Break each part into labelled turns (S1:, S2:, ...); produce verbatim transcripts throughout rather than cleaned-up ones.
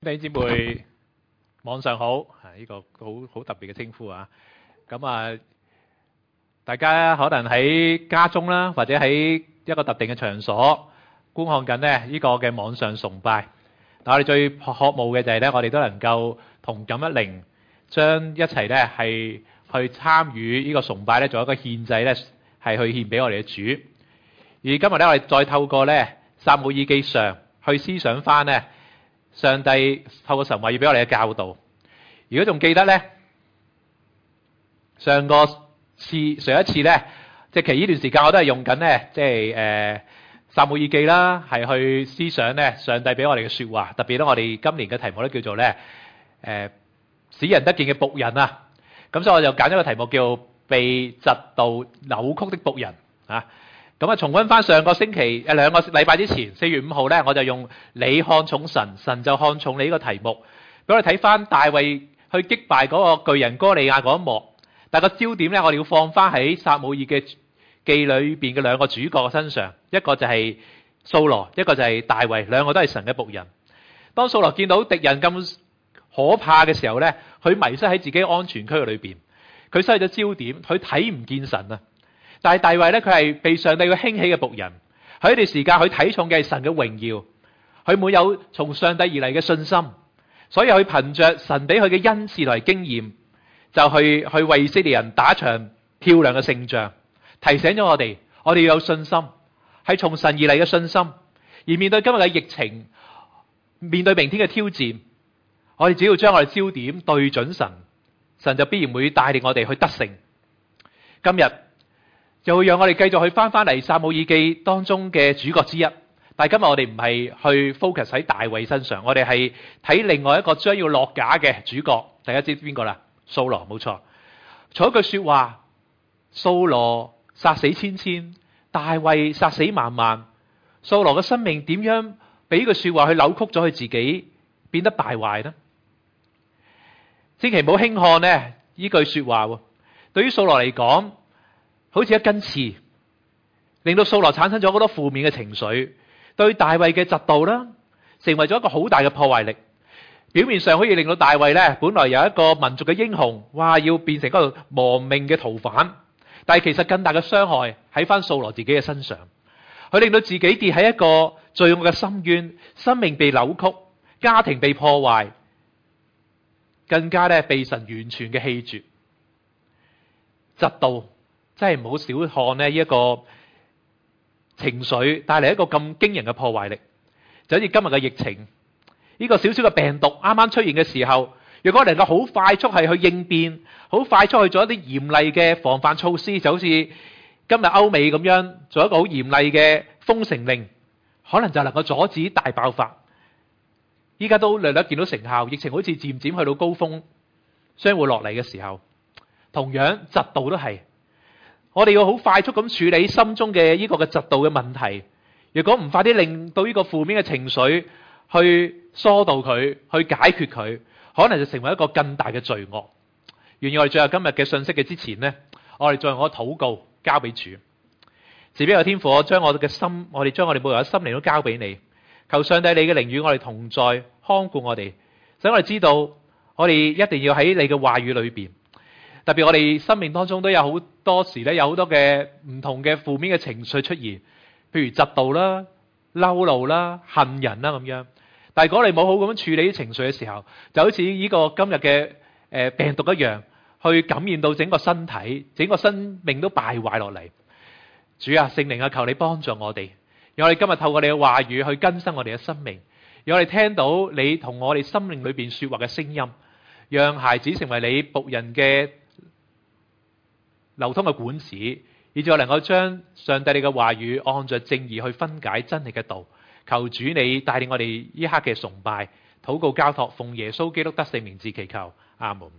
S1: 弟兄姊妹，網上好，啊呢個好好特別嘅稱呼啊！咁啊，大家可能喺家中啦，或者喺一個特定嘅場所觀看緊咧呢個嘅網上崇拜。但我哋最渴慕嘅就係咧，我哋都能夠同感一靈，將一齊咧係去參與呢個崇拜咧，做一個獻祭咧，係去獻俾我哋嘅主。而今日咧，我哋再透過咧撒母耳記上去思想翻咧。上帝透過神話要俾我哋嘅教導。如果仲記得咧，上個次上一次咧，即係其實呢段時間我都係用緊咧，即係誒撒母耳記啦，係去思想咧上帝俾我哋嘅說話。特別咧，我哋今年嘅題目咧叫做咧誒使人得見嘅僕人啊。咁所以我就揀咗個題目叫被嫉妒扭曲的僕人啊。咁啊，重溫翻上個星期誒兩個禮拜之前，四月五號咧，我就用你看重神，神就看重你呢個題目，俾我哋睇翻大衛去擊敗嗰個巨人哥利亞嗰一幕。但係個焦點咧，我哋要放翻喺撒母耳嘅記裏邊嘅兩個主角身上，一個就係掃羅，一個就係大衛，兩個都係神嘅僕人。當掃羅見到敵人咁可怕嘅時候咧，佢迷失喺自己安全區裏邊，佢失去咗焦點，佢睇唔見神啊！但係大衛咧，佢係被上帝嘅興起嘅僕人，喺呢段時間佢睇重嘅係神嘅榮耀，佢滿有從上帝而嚟嘅信心，所以佢憑着神俾佢嘅恩賜同埋經驗，就去去為以色列人打場漂亮嘅勝仗，提醒咗我哋，我哋要有信心，係從神而嚟嘅信心，而面對今日嘅疫情，面對明天嘅挑戰，我哋只要將我哋焦點對準神，神就必然會帶領我哋去得勝。今日就會讓我哋繼續去翻翻嚟撒母耳記當中嘅主角之一，但係今日我哋唔係去 focus 喺大衛身上，我哋係睇另外一個將要落架嘅主角。大家知邊個啦？掃羅，冇錯。從一句說話，掃羅殺死千千，大衛殺死萬萬。掃羅嘅生命點樣俾呢句說話去扭曲咗佢自己，變得敗壞呢？千祈唔好輕看呢呢句說話。對於掃羅嚟講，好似一根刺，令到掃羅產生咗好多負面嘅情緒，對大衛嘅嫉妒啦，成為咗一個好大嘅破壞力。表面上可以令到大衛咧，本來有一個民族嘅英雄，哇，要變成一個亡命嘅逃犯，但係其實更大嘅傷害喺翻掃羅自己嘅身上，佢令到自己跌喺一個罪惡嘅深淵，生命被扭曲，家庭被破壞，更加咧被神完全嘅棄絕。嫉妒真係唔好小看呢一個情緒帶嚟一個咁驚人嘅破壞力，就好似今日嘅疫情，呢個小小嘅病毒啱啱出現嘅時候，如果能夠好快速係去應變，好快速去做一啲嚴厲嘅防範措施，就好似今日歐美咁樣做一個好嚴厲嘅封城令，可能就能夠阻止大爆發。依家都略略見到成效，疫情好似漸漸去到高峰，將會落嚟嘅時候，同樣嫉妒都係。我哋要好快速咁處理心中嘅呢個嘅嫉妒嘅問題。如果唔快啲令到呢個負面嘅情緒去疏導佢，去解決佢，可能就成為一個更大嘅罪惡。願意我哋最後今日嘅信息嘅之前呢，我哋再用我嘅禱告交俾主。慈悲嘅天父，我將我哋嘅心，我哋將我哋每個人嘅心靈都交俾你。求上帝你嘅靈與我哋同在，看顧我哋，使我哋知道我哋一定要喺你嘅話語裏邊。特別我哋生命當中都有好多時咧，有好多嘅唔同嘅負面嘅情緒出現，譬如嫉妒啦、嬲怒啦、恨人啦咁樣。但係如果你冇好咁處理啲情緒嘅時候，就好似呢個今日嘅誒病毒一樣，去感染到整個身體、整個生命都敗壞落嚟。主啊，聖靈啊，求你幫助我哋，讓我哋今日透過你嘅話語去更新我哋嘅生命，讓我哋聽到你同我哋生命裏邊說話嘅聲音，讓孩子成為你僕人嘅流通嘅管子，以至我能夠將上帝你嘅話語按着正義去分解真理嘅道。求主你帶領我哋呢刻嘅崇拜、禱告、交託，奉耶穌基督得聖名字祈求，阿門。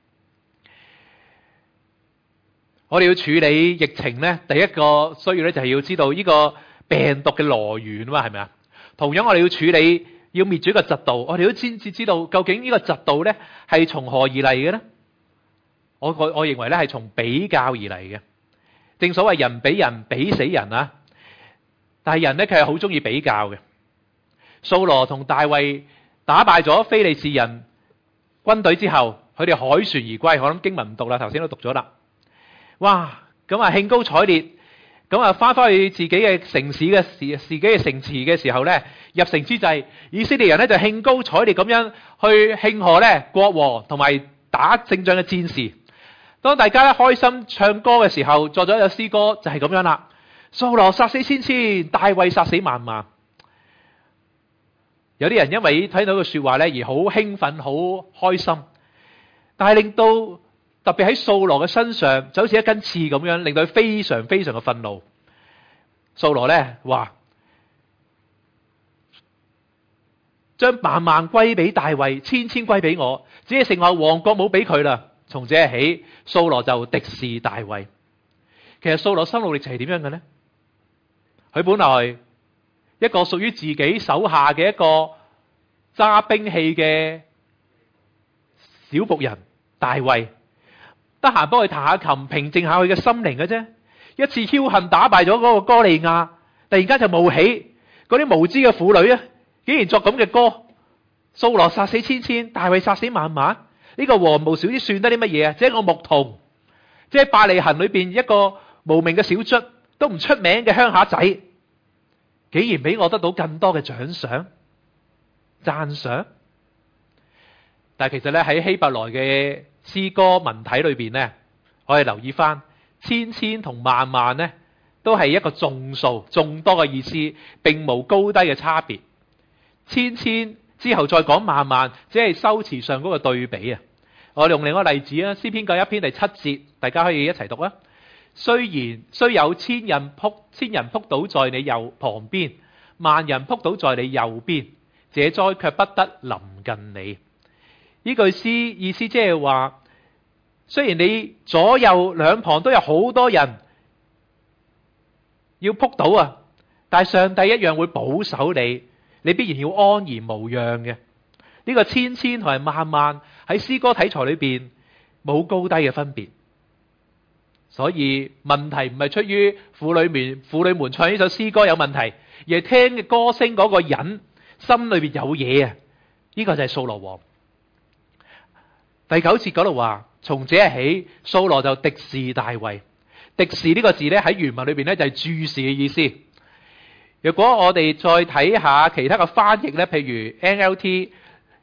S1: 我哋要處理疫情呢，第一個需要咧就係要知道呢個病毒嘅來源嘛，係咪啊？同樣我哋要處理要滅絕一個嫉妒，我哋都先至知道究竟呢個嫉妒咧係從何而嚟嘅咧？我我我認為咧係從比較而嚟嘅，正所謂人比人比死人啊！但係人咧佢係好中意比較嘅。掃羅同大衛打敗咗非利士人軍隊之後，佢哋凱旋而歸。我諗經文唔讀啦，頭先都讀咗啦。哇！咁啊興高采烈，咁啊翻返去自己嘅城市嘅時，自己嘅城池嘅時候咧，入城之際，以色列人咧就興高采烈咁樣去慶賀咧國王同埋打勝仗嘅戰士。當大家咧開心唱歌嘅時候，作咗一首詩歌就係咁樣啦。掃羅殺死千千，大衛殺死萬萬。有啲人因為睇到個說話咧而好興奮、好開心，但係令到特別喺掃羅嘅身上就好似一根刺咁樣，令到佢非常非常嘅憤怒。掃羅咧話：將萬萬歸俾大衛，千千歸俾我，只係剩下王國冇俾佢啦。從這日起，掃羅就敵視大衛。其實掃羅心路歷程係點樣嘅呢？佢本來一個屬於自己手下嘅一個揸兵器嘅小僕人大衛，得閒幫佢彈下琴，平靜下佢嘅心靈嘅啫。一次僥倖打敗咗嗰個歌利亞，突然間就冒起嗰啲無知嘅婦女啊，竟然作咁嘅歌：掃羅殺死千千，大衛殺死萬萬。呢個和無小子算得啲乜嘢啊？即係一個牧童，即係伯利恆裏邊一個無名嘅小卒，都唔出名嘅鄉下仔，竟然俾我得到更多嘅獎賞、讚賞。但係其實咧喺希伯來嘅詩歌文體裏邊咧，我哋留意翻千千同萬萬咧，都係一個眾數、眾多嘅意思，並無高低嘅差別。千千之後再講萬萬，只係修辭上嗰個對比啊！我用另一個例子啊，詩篇九一篇第七節，大家可以一齊讀啊。雖然雖有千人撲千人撲倒在你右旁邊，萬人撲倒在你右邊，這災卻不得臨近你。呢句詩意思即係話，雖然你左右兩旁都有好多人要撲倒啊，但係上帝一樣會保守你。你必然要安然無恙嘅。呢個千千同埋萬萬喺詩歌體裁裏邊冇高低嘅分別，所以問題唔係出於婦女們婦女們唱呢首詩歌有問題，而係聽嘅歌聲嗰個人心裏邊有嘢啊！呢個就係掃羅王。第九節嗰度話：從這日起，掃羅就敵視大衛。敵視呢個字咧喺原文裏邊咧就係注視嘅意思。如果我哋再睇下其他嘅翻譯咧，譬如 N L T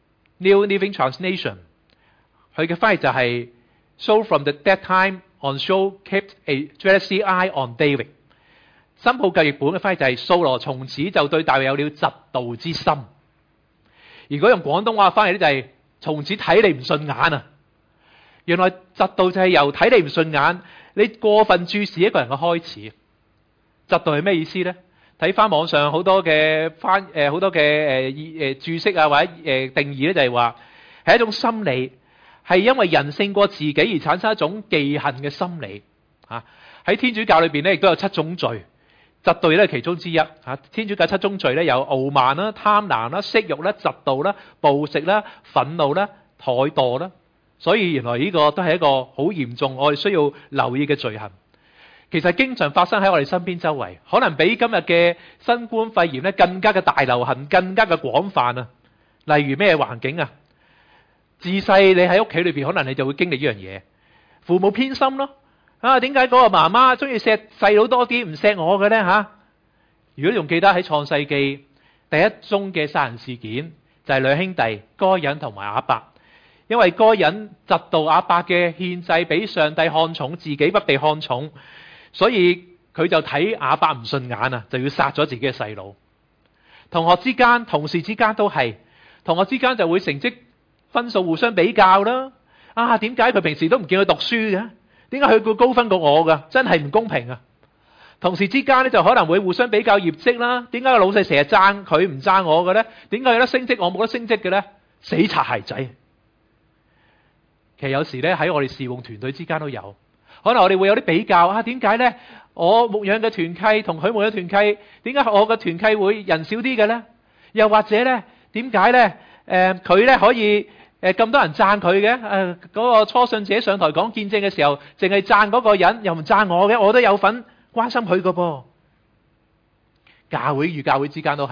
S1: New Living Translation， 佢嘅翻譯就係 So from the that time on Saul kept a jealousy eye on David。新普教譯本嘅翻譯就係掃羅從此就對大衛有了嫉妒之心。如果用廣東話翻譯咧就係從此睇你唔順眼啊！原來嫉妒就係由睇你唔順眼，你過分注視一個人嘅開始。嫉妒係咩意思咧？睇翻網上好多嘅翻誒好多嘅誒誒注釋啊，或者誒定義咧，就係話係一種心理，係因為人勝過自己而產生一種忌恨嘅心理嚇。喺天主教裏邊咧，亦都有七種罪，嫉妒咧係其中之一嚇。天主教七宗罪咧有傲慢啦、貪婪啦、色欲啦、嫉妒啦、暴食啦、憤怒啦、怠惰啦。所以原來呢個都係一個好嚴重，我哋需要留意嘅罪行。其實經常發生喺我哋身邊周圍，可能比今日嘅新冠肺炎咧更加嘅大流行，更加嘅廣泛啊！例如咩環境啊？自細你喺屋企裏邊，可能你就會經歷呢樣嘢，父母偏心咯。啊，點解嗰個媽媽中意錫細佬多啲，唔錫我嘅咧嚇？如果仲記得喺創世記第一宗嘅殺人事件，就係兩兄弟該隱同埋亞伯，因為該隱嫉妒亞伯嘅獻祭比上帝看重，自己不被看重。所以佢就睇亞伯唔順眼啊，就要殺咗自己嘅細佬。同學之間、同事之間都係，同學之間就會成績分數互相比較啦。啊，點解佢平時都唔見佢讀書嘅？點解佢會高分過我㗎？真係唔公平啊！同事之間咧就可能會互相比較業績啦。點解個老細成日讚佢唔讚我嘅咧？點解有得升職我冇得升職嘅咧？死擦鞋仔！其實有時咧喺我哋侍奉團隊之間都有。可能我哋會有啲比較啊，點解咧？我牧養嘅團契同佢牧養團契，點解我嘅團契會人少啲嘅咧？又或者咧，點解咧？誒，佢咧可以誒咁多人讚佢嘅？誒，嗰個初信者上台講見證嘅時候，淨係讚嗰個人，又唔讚我嘅，我都有份關心佢㗎噃。教會與教會之間都係，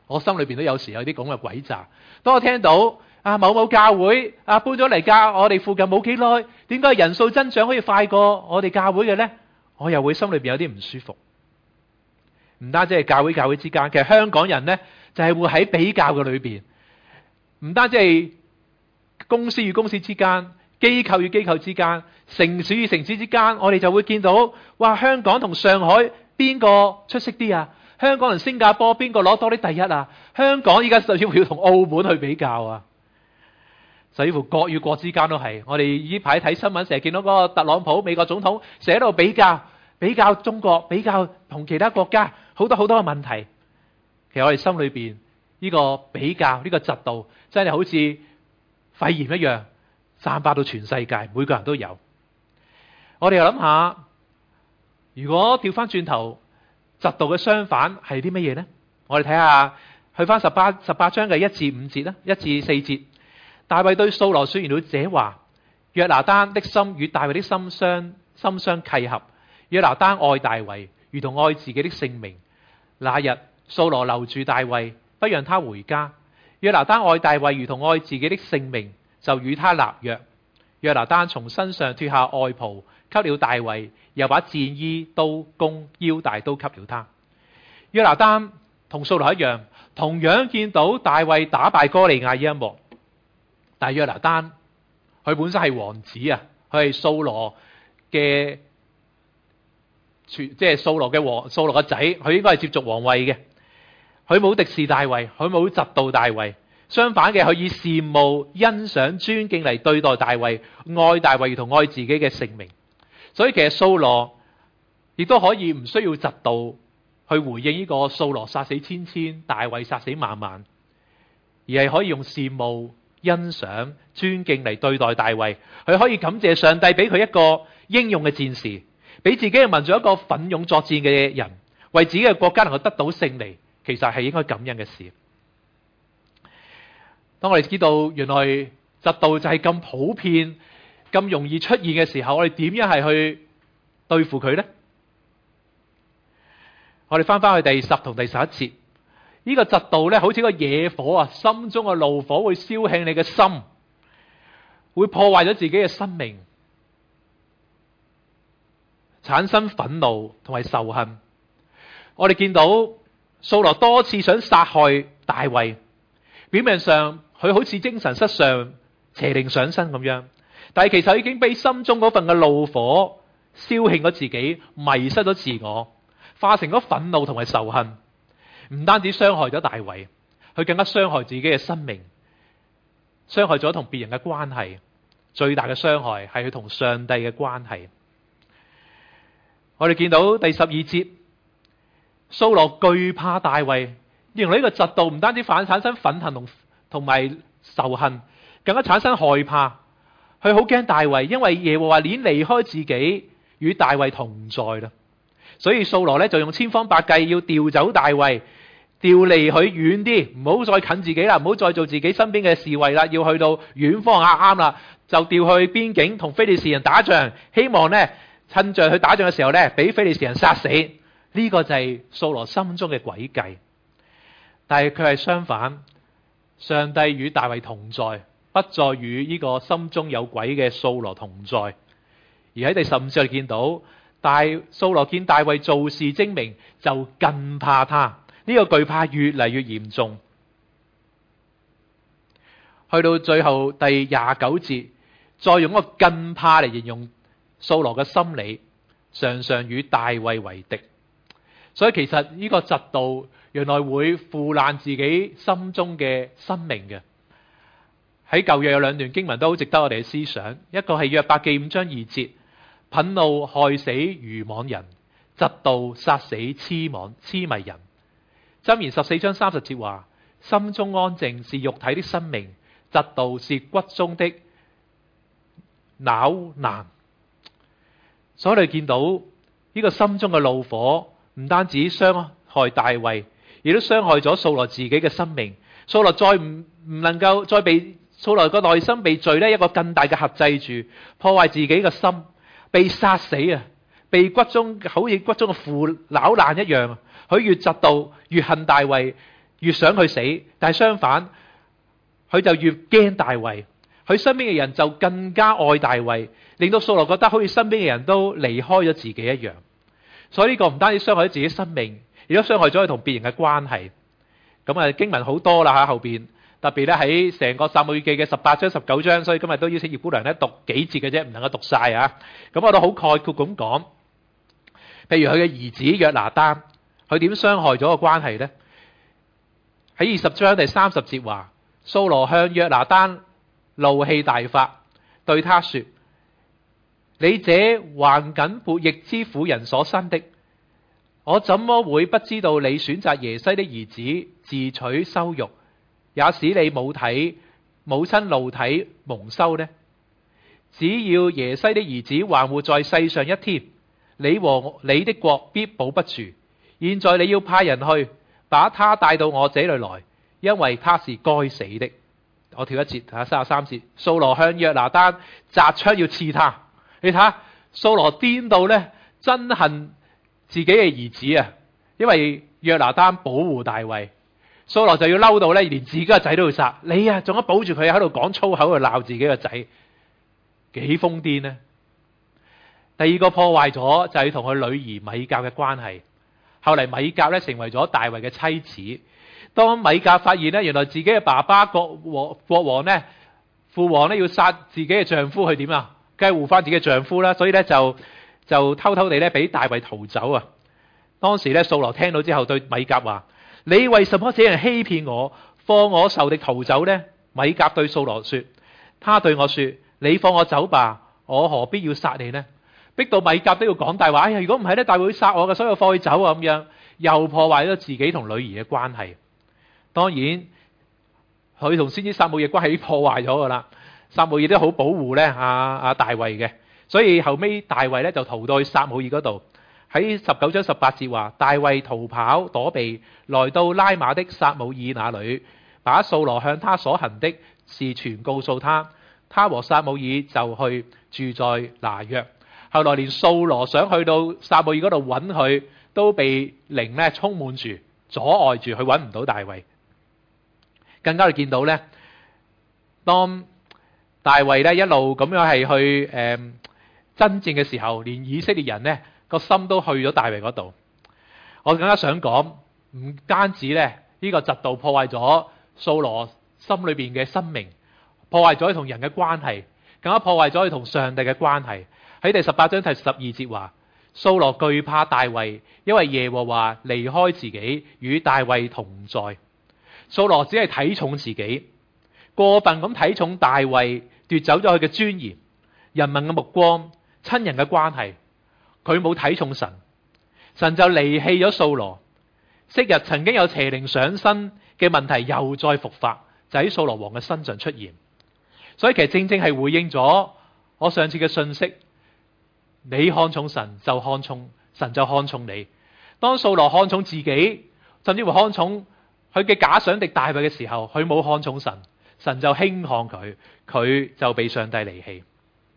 S1: 我心裏邊都有時有啲咁嘅詭詐。當我聽到啊某某教會啊搬咗嚟教我哋附近冇幾耐，點解人數增長可以快過我哋教會嘅呢？我又會心裏邊有啲唔舒服。唔單止係教會教會之間，其實香港人呢就係會喺比較嘅裏邊，唔單止係公司與公司之間、機構與機構之間、城市與城市之間，我哋就會見到，哇！香港同上海邊個出色啲啊？香港同新加坡邊個攞多啲第一啊？香港依家甚至乎要同澳門去比較啊！甚至乎國與國之間都係，我哋呢排睇新聞成日見到嗰個特朗普美國總統成日喺度比較，比較中國，比較同其他國家，好多好多嘅問題。其實我哋心裏邊呢個比較，呢個嫉妒，真係好似肺炎一樣散發到全世界，每個人都有。我哋又諗下，如果調翻轉頭，嫉妒嘅相反係啲乜嘢呢？我哋睇下，去翻十八十八章嘅一至五節啦，一至四節。大衛對掃羅說完了這話，約拿單的心與大衛的心相心相契合。約拿單愛大衛，如同愛自己的性命。那日掃羅留住大衛，不讓他回家。約拿單愛大衛，如同愛自己的性命，就與他立約。約拿單從身上脫下外袍，給了大衛，又把戰衣、刀弓、腰帶都給了他。約拿單同掃羅一樣，同樣見到大衛打敗哥利亞一幕。但係約拿單，佢本身係王子啊，佢係掃羅嘅，即係掃羅嘅王，掃羅嘅仔，佢應該係接續王位嘅。佢冇敵視大衛，佢冇嫉妒大衛，相反嘅，佢以羨慕、欣賞、尊敬嚟對待大衛，愛大衛如同愛自己嘅性命。所以其實掃羅亦都可以唔需要嫉妒去回應呢個掃羅殺死千千，大衛殺死萬萬，而係可以用羨慕、欣賞、尊敬嚟對待大衛。佢可以感謝上帝俾佢一個英勇嘅戰士，俾自己嘅民族一個奮勇作戰嘅人，為自己嘅國家能夠得到勝利，其實係應該感恩嘅事。當我哋知道原來嫉妒就係咁普遍、咁容易出現嘅時候，我哋點樣係去對付佢呢？我哋翻翻去第十同第十一節，呢個嫉妒咧，好似個野火啊，心中嘅怒火會燒興你嘅心，會破壞咗自己嘅生命，產生憤怒同埋仇恨。我哋見到掃羅多次想殺害大衛，表面上佢好似精神失常、邪靈上身咁樣，但係其實已經被心中嗰份嘅怒火燒興咗自己，迷失咗自我，化成咗憤怒同埋仇恨。唔單止傷害咗大衛，佢更加傷害自己嘅生命，傷害咗同別人嘅關係。最大嘅傷害係佢同上帝嘅關係。我哋見到第十二節，掃羅懼怕大衛，形容呢個嫉妒唔單止反產生憤恨同同埋仇恨，更加產生害怕。佢好驚大衛，因為耶和華已經離開自己，與大衛同在啦。所以掃羅咧就用千方百計要調走大衛，調離佢遠啲，唔好再近自己啦，唔好再做自己身邊嘅侍衛啦，要去到遠方啱啱啦，就調去邊境同非利士人打仗，希望呢趁着去打仗嘅時候呢，俾非利士人殺死。呢個就係掃羅心中嘅詭計。但係佢係相反，上帝與大衛同在，不再與呢個心中有詭嘅掃羅同在。而喺第十五節我哋見到，大掃羅見大衛做事精明，就更怕他。呢、這個懼怕越嚟越嚴重。去到最後第廿九節，再用一個更怕嚟形容掃羅嘅心理，常常與大衛為敵。所以其實呢個嫉妒原來會腐爛自己心中嘅生命嘅。喺舊約有兩段經文都好值得我哋嘅思想，一個係約伯記五章二節，憤怒害死愚妄人，嫉妒殺死痴妄痴迷人。箴言十四章三十節話，心中安靜是肉體的生命，嫉妒是骨中的惱難。所以你見到呢、這個心中嘅怒火，唔單止傷害大衛，亦都傷害咗掃羅自己嘅生命。掃羅再唔唔能夠再被掃羅個內心被罪呢一個更大嘅轄制住，破壞自己嘅心，被殺死啊！被骨中好似骨中嘅腐朽爛一樣。佢越嫉妒越恨大衛， 越想佢死，但係相反，佢就越驚大衛。佢身邊嘅人就更加愛大衛，令到掃羅覺得好似身邊嘅人都離開咗自己一樣。所以呢個唔單止傷害咗自己生命，亦都傷害咗佢同別人嘅關係。咁啊，經文好多啦吓，後邊特別咧喺成個撒母耳記嘅十八章十九章，所以今日都邀請葉姑娘咧讀幾節嘅啫，唔能夠讀晒啊。咁我都好概括咁講，譬如佢嘅兒子約拿單，佢點傷害咗個關係呢？喺二十章第三十節話，掃羅向約拿單怒氣大發，對他說：你這頑梗悖逆之婦人所生的，我怎麼會不知道你選擇耶西的兒子自取羞辱，也使你母體母親露體蒙羞呢？只要耶西的兒子還活在世上一天，你和你的國必保不住。現在你要派人去把他帶到我這裏來，因為他是該死的。我跳一節睇下三十三節，掃羅向約拿單擲槍要刺他。你睇下掃羅癲到咧，憎恨自己嘅兒子啊，因為約拿單保護大衛，掃羅就要嬲到咧，連自己個仔都要殺。你啊，仲要保住佢喺度講粗口去鬧自己個仔，幾瘋癲呢？第二個破壞咗就係同佢女兒米甲嘅關係。後嚟米甲咧成為咗大衛嘅妻子。當米甲發現咧，原來自己嘅爸爸國王國王咧，父王咧要殺自己嘅丈夫，佢點啊？梗係護翻自己嘅丈夫啦。所以咧就就偷偷地咧俾大衛逃走啊。當時咧掃羅聽到之後對米甲話：你為什麼這樣欺騙我，放我仇敵逃走呢？米甲對掃羅說：他對我說，你放我走吧，我何必要殺你呢？逼到米甲都要講大話。哎呀，如果唔係咧，大衛會殺我嘅，所以我放佢走啊。咁樣又破壞咗自己同女兒嘅關係。當然，佢同先知撒母耳嘅關係已經破壞咗噶啦。撒母耳都好保護咧阿阿大衛嘅，所以後尾大衛咧就逃到去撒母耳嗰度。喺十九章十八節話，大衛逃跑躲避，來到拉馬的撒母耳那裏，把掃羅向他所行的事全告訴他。他和撒母耳就去住在拿約。後來連掃羅想去到撒母耳嗰度揾佢，都被靈咧充滿住，阻礙住，佢揾唔到大衛。更加你見到咧，當大衛咧一路咁樣係去誒爭戰嘅時候，連以色列人咧個心都去咗大衛嗰度。我更加想講，唔單止咧呢個嫉妒破壞咗掃羅心裏邊嘅生命，破壞咗佢同人嘅關係，更加破壞咗佢同上帝嘅關係。喺第十八章第十二節話，掃羅懼怕大衛，因為耶和華離開自己，與大衛同在。掃羅只係睇重自己，過分咁睇重大衛，奪走咗佢嘅尊嚴、人民嘅目光、親人嘅關係。佢冇睇重神，神就離棄咗掃羅。昔日曾經有邪靈上身嘅問題又再復發，就喺掃羅王嘅身上出現。所以其實正正係回應咗我上次嘅信息，你看重神就看重神，就看重你。當掃羅看重自己，甚至乎看重佢嘅假想敵大衛嘅時候，佢冇看重神，神就輕看佢，佢就被上帝離棄。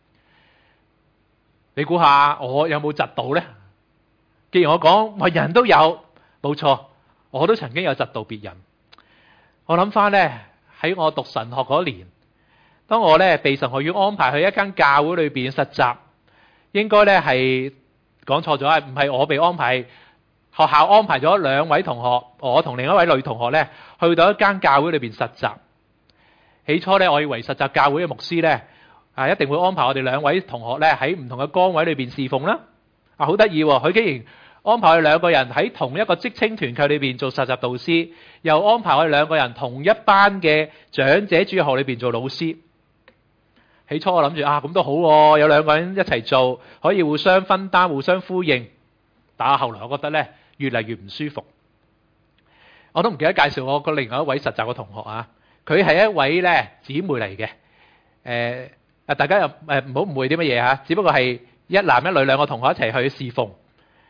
S1: 你估下我有冇嫉妒呢？既然我講話人都有，冇錯，我都曾經有嫉妒別人。我諗翻呢，喺我讀神學嗰年，當我呢被神學院安排去一間教會裏邊實習，應該呢係講錯咗，唔係我被安排。學校安排咗兩位同學，我同另一位女同學咧，去到一間教會裏邊實習。起初咧，我以為實習教會嘅牧師咧，啊一定會安排我哋兩位同學咧喺唔同嘅崗位裏邊侍奉啦。啊，好得意喎！佢竟然安排我哋兩個人喺同一個職青團契裏邊做實習導師，又安排我哋兩個人同一班嘅長者主日學裏邊做老師。起初我諗住啊，咁都好喎，有兩個人一齊做，可以互相分擔、互相呼應。但係後來我覺得咧，越嚟越唔舒服。我都唔記得介紹我個另外一位實習嘅同學啊，佢係一位咧姊妹嚟嘅。誒啊，大家又誒唔好誤會啲乜嘢嚇，只不過係一男一女兩個同學一齊去侍奉。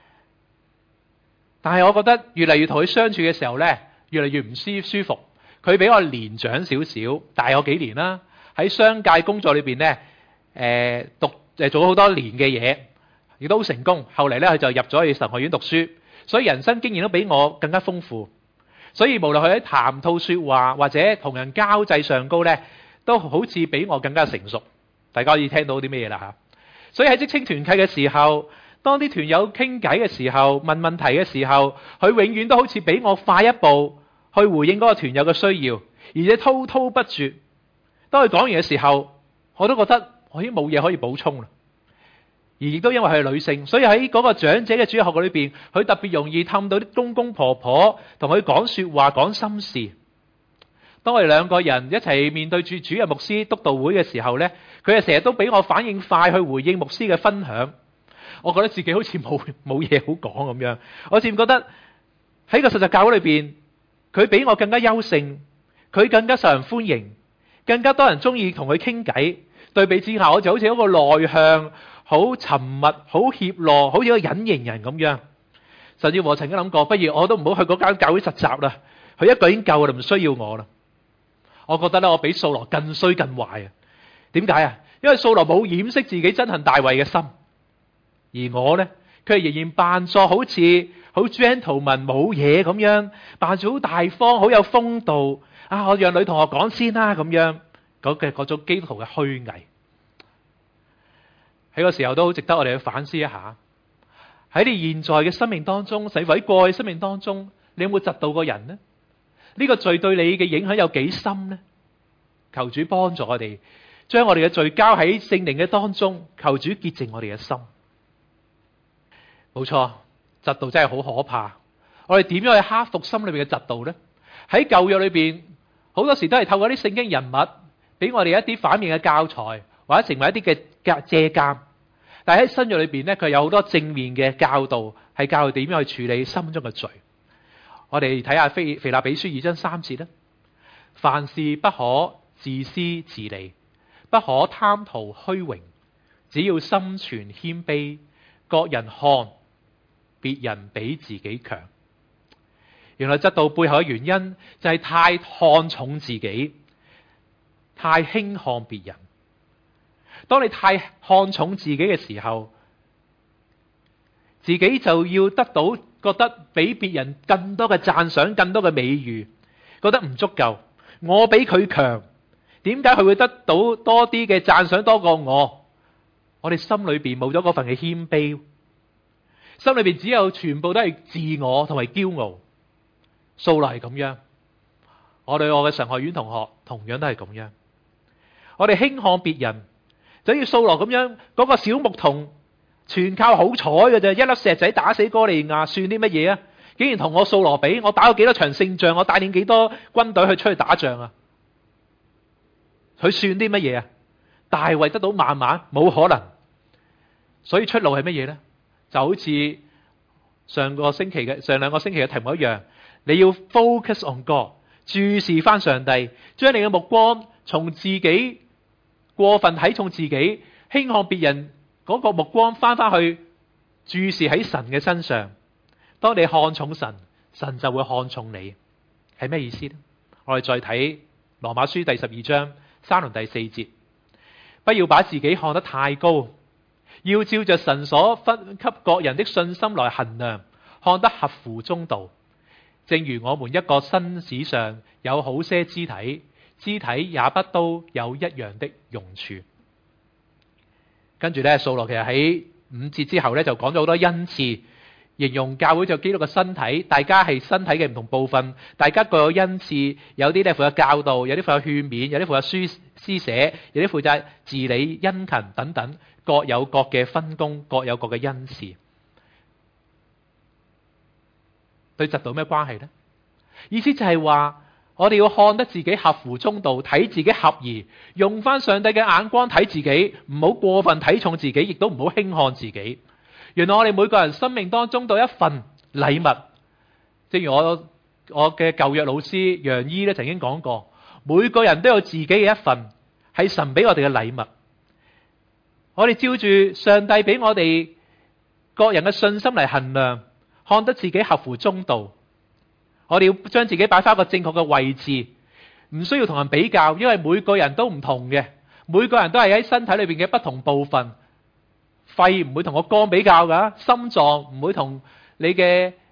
S1: 但係我覺得越嚟越同佢相處嘅時候咧，越嚟越唔舒舒服。佢比我年長少少，大我幾年啦。喺商界工作裏邊咧，誒讀誒做咗好多年嘅嘢，亦都好成功。後嚟咧，佢就入咗去神學院讀書，所以人生經驗都比我更加豐富。 所以無論佢喺談吐說話或者同人交際上高咧，都好似比我更加成熟。大家可以聽到啲咩嘢啦吓？所以喺職青團契嘅時候，當啲團友傾偈嘅時候，問問題嘅時候，佢永遠都好似比我快一步去回應嗰個團友嘅需要，而且滔滔不絕。當佢講完嘅時候，我都覺得我已經冇嘢可以補充啦。而亦都因為佢係女性，所以喺嗰個長者嘅主日學裏邊，佢特別容易氹到啲公公婆婆同佢講說話、講心事。當我哋兩個人一齊面對住主日牧師督導會嘅時候呢，佢係成日都比我反應快去回應牧師嘅分享。我覺得自己好似冇冇嘢好講咁樣。我漸覺得喺個實習教會裏邊，佢比我更加優勝，佢更加受人歡迎，更加多人中意同佢傾偈。對比之下，我就好似一個內向、好沉默、好怯懦，好似一個隱形人咁樣。甚至我曾經諗過，不如我都唔好去嗰間教會實習啦，佢一個已經夠啦，唔需要我啦。我覺得咧，我比掃羅更衰更壞啊！點解啊？因為掃羅冇掩飾自己憎恨大衛嘅心，而我呢，佢係仍然扮作好似好 gentleman 冇嘢咁樣，扮作好大方、好有風度啊！我讓女同學講先啦，咁樣嗰嘅嗰種基督徒嘅虛偽，喺個時候都好值得我哋去反思一下。喺你現在嘅生命當中，甚至喺過去生命當中，你有冇窒到個人呢？呢個罪對你嘅影響有幾深呢？求主幫助我哋，將我哋嘅罪交喺聖靈嘅當中，求主潔淨我哋嘅心。冇錯，嫉妒真係好可怕。我哋點樣去克服心裏邊嘅嫉妒呢？喺舊約裏邊，好多時都係透過啲聖經人物，俾我哋一啲反面嘅教材，或者成為一啲嘅借鑒。但係喺新約裏邊呢，佢有好多正面嘅教導，係教佢點樣去處理心中嘅罪。我哋睇下腓腓立比書二章三節啦。凡事不可自私自利，不可貪圖虛榮，只要心存謙卑，各人看別人比自己強。原來嫉妒背後嘅原因就係太看重自己，太輕看別人。當你太看重自己嘅時候，自己就要得到覺得比別人更多嘅讚賞，更多嘅美譽，覺得唔足夠。我比佢強，點解佢會得到多啲嘅讚賞多過我？我哋心裏邊冇咗嗰份嘅謙卑，心裏邊只有全部都係自我同埋驕傲。掃羅係咁樣，我對我嘅神學院同學同樣都係咁樣。我哋輕看別人，就好似掃羅咁樣，嗰、那個小牧童全靠好彩嘅啫，一粒石仔打死哥利亞，算啲乜嘢啊？竟然同我掃羅比，我打過幾多場勝仗，我帶領幾多軍隊去出去打仗啊？佢算啲乜嘢啊？大衛得到萬萬，冇可能。所以出路係乜嘢呢？就好似上個星期嘅上兩個星期嘅題目一樣，你要 focus on God， 注視翻上帝，將你嘅目光從自己過分睇重自己，輕看別人嗰個目光翻翻去注視喺神嘅身上。當你看重神，神就會看重你。係咩意思呢？我哋再睇羅馬書第十二章三同第四節，不要把自己看得太高，要照着神所分給各人的信心來衡量，看得合乎中道。正如我們一個身子上有好些肢體，肢體也不都有一樣的用處。跟住咧，掃羅其實喺五節之後咧就講咗好多恩賜，形容教會就基督嘅身體，大家係身體嘅唔同部分，大家各有恩賜，有啲咧負責教導，有啲負責勸勉，有啲負責書施捨，有啲負責治理殷勤等等，各有各嘅分工，各有各嘅恩賜。對嫉妒有咩關係呢？意思就係話，我哋要看得自己合乎中道，睇自己合宜，用翻上帝嘅眼光睇自己，唔好過分睇重自己，亦都唔好輕看自己。原來我哋每個人生命當中都有一份禮物，正如我我嘅舊約老師楊姨咧曾經講過，每個人都有自己嘅一份，係神俾我哋嘅禮物。我哋照住上帝俾我哋各人嘅信心嚟衡量，看得自己合乎中道。我哋要將自己擺翻一個正確嘅位置，唔需要同人比較，因為每個人都唔同嘅，每個人都係喺身體裏邊嘅不同部分。肺唔會同個肝比較噶，心臟唔會同你嘅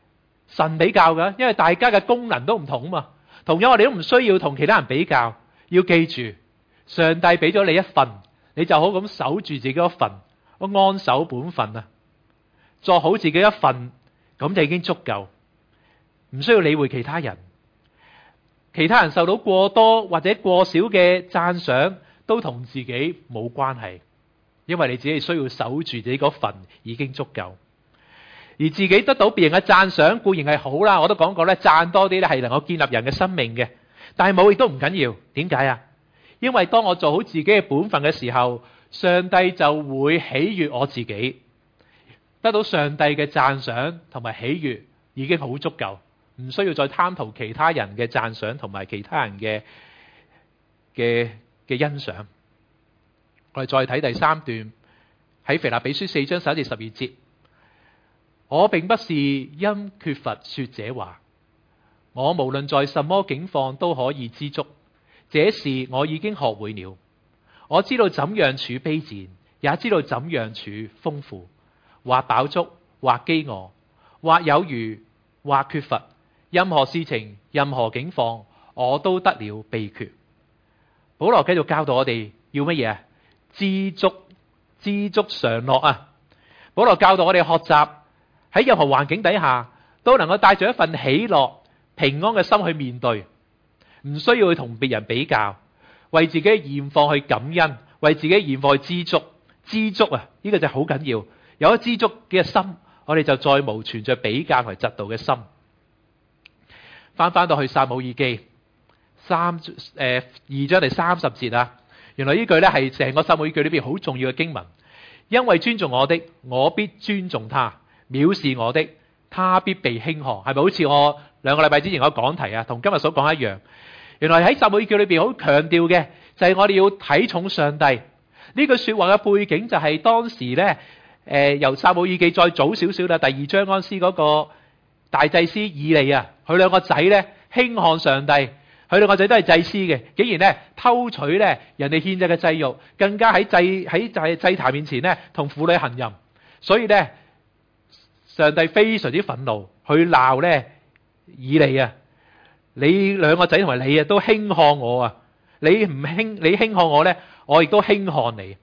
S1: 神比較㗎，因為大家嘅功能都唔同啊嘛。同樣我哋都唔需要同其他人比較，要記住上帝俾咗你一份，你就好咁守住自己一份，安守本分啊，做好自己一份，咁就已經足夠，唔需要理會其他人。其他人受到過多或者過少嘅讚賞，都同自己冇關係，因為你自己需要守住自己嗰份已經足夠。而自己得到別人嘅讚賞固然係好啦，我都講過咧，讚多啲咧係能夠建立人嘅生命嘅。但係冇亦都唔緊要，點解啊？因為當我做好自己嘅本分嘅時候，上帝就會喜悅我自己，得到上帝嘅讚賞同埋喜悅已經好足夠，唔需要再貪圖其他人嘅讚賞同埋其他人嘅嘅嘅欣賞。我哋再睇第三段，喺腓立比書四章十一至十二節。我並不是因缺乏說這話，我無論在什麼境況都可以知足，這事我已經學會了。我知道怎樣處卑賤，也知道怎樣處豐富，或飽足，或飢餓，或有餘，或缺乏，任何事情，任何境況，我都得了秘訣。保羅繼續教導我哋要乜嘢啊？知足，知足常樂啊！保羅教導我哋學習喺任何環境底下都能夠帶住一份喜樂、平安嘅心去面對，唔需要去同別人比較，為自己嘅現況去感恩，為自己嘅現況去知足。知足啊，呢個就好緊要。有咗知足嘅心，我哋就再無存着比較同嫉妒嘅心。翻翻到去撒母耳記三誒、呃、二章第三十節啊，原來呢句咧係成個撒母耳記裏邊好重要嘅經文。因為尊重我的，我必尊重他；藐視我的，他必被輕看。係咪好似我兩個禮拜之前嗰個講題啊，同今日所講一樣？原來喺撒母耳記裏邊好強調嘅就係我哋要睇重上帝。呢句說話嘅背景就係當時咧，誒、呃、由撒母耳記再早少少啦，第二章嗰時嗰個大祭司以利啊，佢兩個仔咧輕看上帝，佢兩個仔都係祭司嘅，竟然咧偷取咧人哋獻祭嘅祭肉，更加喺祭喺祭祭壇面前咧同婦女行淫，所以咧上帝非常之憤怒，去鬧咧以利啊，你兩個仔同埋你啊都輕看我啊，你唔輕你輕看我咧，我亦都輕看你。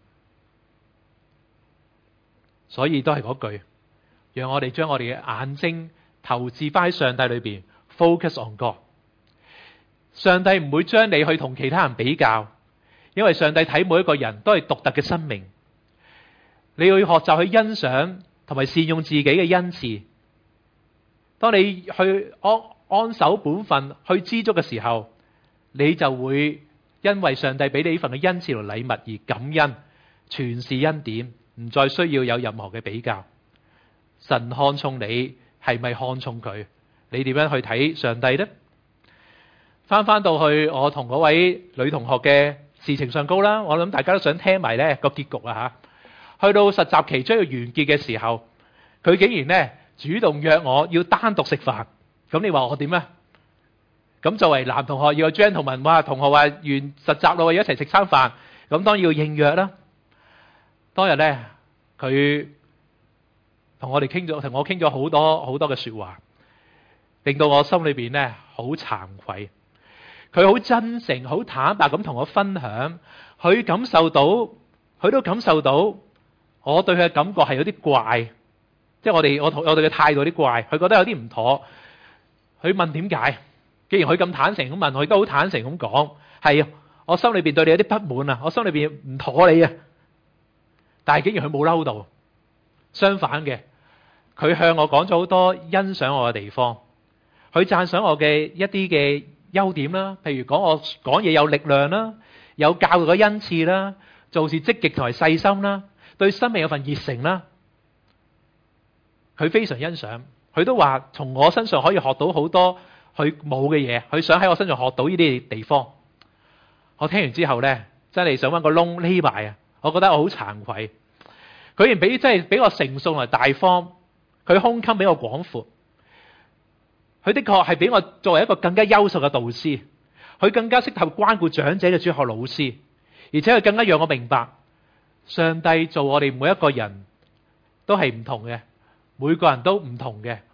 S1: 所以都係嗰句，讓我哋將我哋嘅眼睛投資翻喺上帝裏邊 ，focus on God。上帝唔會將你去同其他人比較，因為上帝睇每一個人都係獨特嘅生命。你要學習去欣賞同埋善用自己嘅恩賜。當你去安安守本分、去知足嘅時候，你就會因為上帝俾你呢份嘅恩賜同禮物而感恩，全是恩典，唔再需要有任何嘅比較。神看重你，係咪看重佢？你點樣去睇上帝呢？翻翻到去我同嗰位女同學嘅事情上高啦，我諗大家都想聽埋呢個結局啊吓。去到實習期將要完結嘅時候，佢竟然呢主動約我要單獨食飯。咁你話我點呢？咁作為男同學要有 gentleman， 哇，同學話完實習咯，要一齊食餐飯，咁當然要應約啦。當日呢，佢同我哋傾咗，同我傾咗好多好多嘅說話，令到我心裏邊呢好慚愧。佢好真誠、好坦白咁同我分享，佢感受到，佢都感受到我對佢嘅感覺係有啲怪，即係我哋我同我哋嘅態度有啲怪，佢覺得有啲唔妥。佢問點解？既然佢咁坦誠咁問，我亦都好坦誠咁講，係我心裏邊對你有啲不滿啊，我心裏邊唔妥你啊。但係竟然佢冇嬲到，相反嘅，佢向我講咗好多欣賞我嘅地方，佢讚賞我嘅一啲嘅優點啦，譬如講我講嘢有力量啦，有教育嘅恩賜啦，做事積極同埋細心啦，對生命有份熱誠啦，佢非常欣賞。佢都話從我身上可以學到好多佢冇嘅嘢，佢想喺我身上學到呢啲地方。我聽完之後呢，真係想搵個窿匿埋啊！我覺得我好慚愧。佢然比真係比我成熟同埋大方，佢胸襟比我廣闊。佢的確係比我作為一個更加優秀嘅導師，佢更加適合關顧長者嘅主學老師，而且佢更加讓我明白，上帝做我哋每一個人都係唔同嘅，每個人都唔同嘅，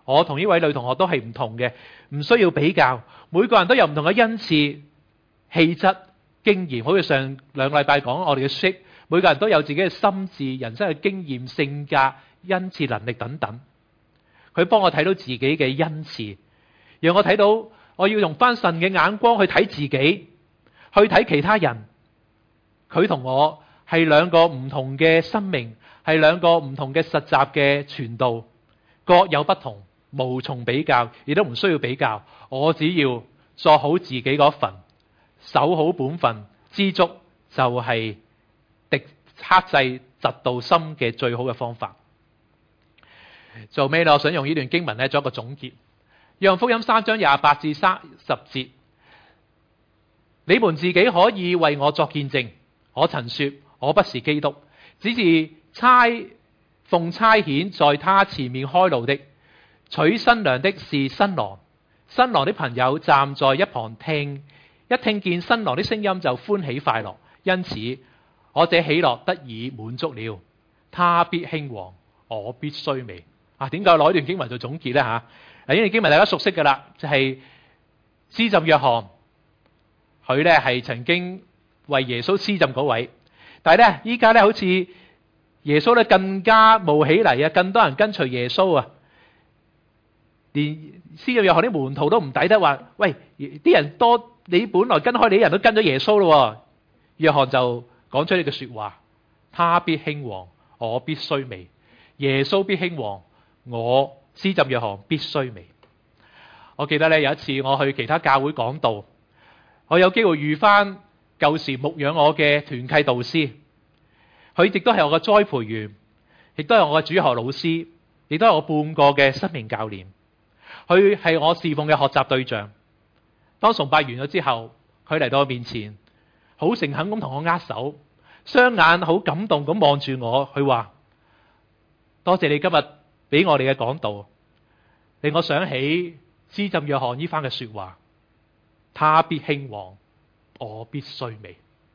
S1: 我同呢位女同學都係唔同嘅，唔需要比較。每個人都有唔同嘅恩賜、氣質、經驗。好似上兩個禮拜講我哋嘅 shape， 每個人都有自己嘅心智、人生嘅經驗、性格、恩賜、能力等等。佢幫我睇到自己嘅恩賜，讓我睇到我要用翻神嘅眼光去睇自己，去睇其他人。佢同我係兩個唔同嘅生命，係兩個唔同嘅實習嘅傳道，各有不同，無從比較，亦都唔需要比較。我只要做好自己嗰份，守好本分，知足就係敵克制嫉妒心嘅最好嘅方法。做尾呢，我想用呢段經文咧做一個總結。約翰福音三章廿八至三十節，你們自己可以為我作見證。我曾說我不是基督，只是差奉差遣在他前面開路的。娶新娘的是新郎，新郎的朋友站在一旁聽，一聽見新郎的聲音就歡喜快樂，因此我這喜樂得以滿足了。他必興旺，我必衰微。啊，點解攞一段經文做總結呢？吓，嗱，呢段經文大家熟悉噶啦，就係施浸約翰，佢咧係曾經為耶穌施浸嗰位，但係咧依家咧好似耶穌咧更加冒起嚟啊，更多人跟隨耶穌啊，連施浸約翰啲門徒都唔抵得話，喂，啲人多，你本來跟開你啲人都跟咗耶穌咯。約翰就講出呢句說話：他必興旺，我必衰微。耶穌必興旺，我施浸約翰必衰微。我記得咧有一次我去其他教會講道，我有機會遇翻舊時牧養我嘅團契導師，佢亦都係我嘅栽培員，亦都係我嘅主學老師，亦都係我半個嘅生命教練。佢係我侍奉嘅學習對象。當崇拜完咗之後，佢嚟到我面前，好誠懇咁同我握手，雙眼好感動咁望住我。佢話：多謝你今日俾我哋嘅講道，令我想起施浸約翰呢番嘅說話：他必興旺，我必衰微。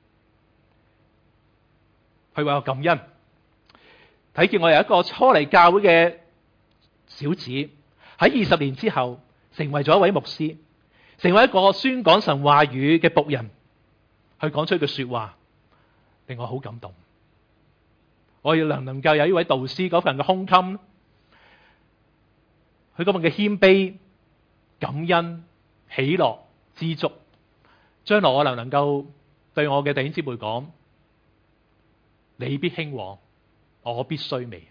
S1: 佢話我感恩，睇見我由一個初嚟教會嘅小子，喺二十年之後成為咗一位牧師，成為一個宣講神話語嘅僕人。佢講出一句說話，令我好感動。我要能能夠有呢位導師嗰份嘅胸襟，佢嗰份嘅謙卑、感恩、喜樂、知足，將來我能能夠對我嘅弟兄姊妹講：你必興旺，我必衰微。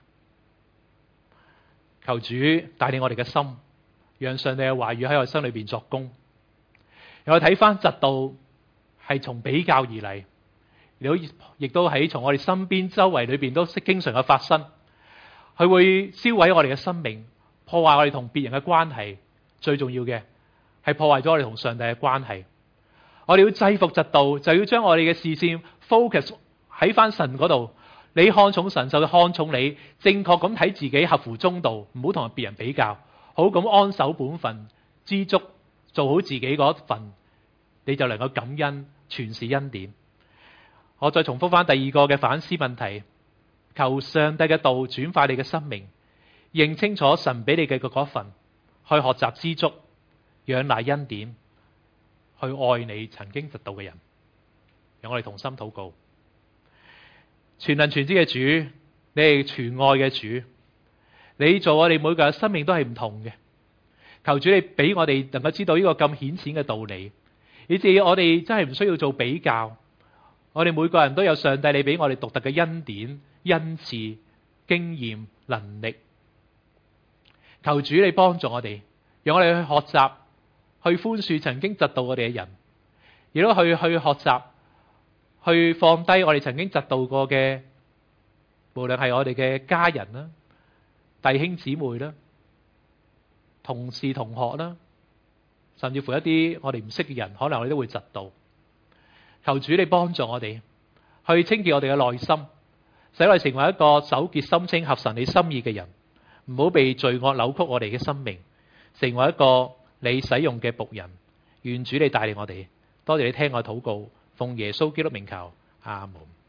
S1: 求主帶領我哋嘅心，讓上帝嘅話語喺我心裏邊作工。又去睇翻嫉妒係從比較而嚟，亦都喺從我哋身邊周圍裏邊都識經常嘅發生。佢會燒毀我哋嘅生命，破壞我哋同別人嘅關係。最重要嘅係破壞咗我哋同上帝嘅關係。我哋要制服嫉妒，就要將我哋嘅視線 focus 喺翻神嗰度。你看重神，就看重你，正確咁睇自己，合乎中道，唔好同別人比較，好咁安守本分，知足，做好自己嗰份，你就能夠感恩，全是恩典。我再重複翻第二個嘅反思問題：求上帝嘅道轉化你嘅生命，認清楚神俾你嘅嗰份，去學習知足，仰賴恩典，去愛你曾經嫉妒嘅人。讓我哋同心禱告。全能全知嘅主，你係全愛嘅主，你做我哋每個人生命都係唔同嘅。求主你俾我哋能夠知道呢個咁顯淺嘅道理，以至我哋真係唔需要做比較。我哋每個人都有上帝你俾我哋獨特嘅恩典、恩賜、經驗、能力。求主你幫助我哋，讓我哋去學習，去寬恕曾經嫉妒我哋嘅人，亦都去去學習。去放低我哋曾經嫉妒過嘅，無論係我哋嘅家人啦、弟兄姊妹啦、同事同學啦，甚至乎一啲我哋唔識嘅人，可能我哋都會嫉妒。求主你幫助我哋去清潔我哋嘅內心，使我哋成為一個手潔心清、合神你心意嘅人，唔好被罪惡扭曲我哋嘅生命，成為一個你使用嘅僕人。願主你帶領我哋，多謝你聽我禱告。奉耶穌基督名求，阿門。